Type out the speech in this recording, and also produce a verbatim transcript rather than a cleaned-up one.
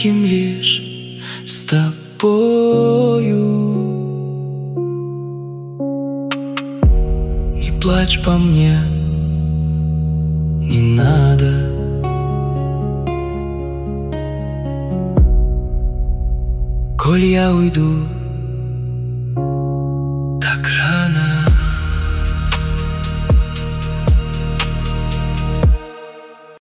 одиноким лишь с тобою. Не плачь по мне, не надо. Коль я уйду так рано,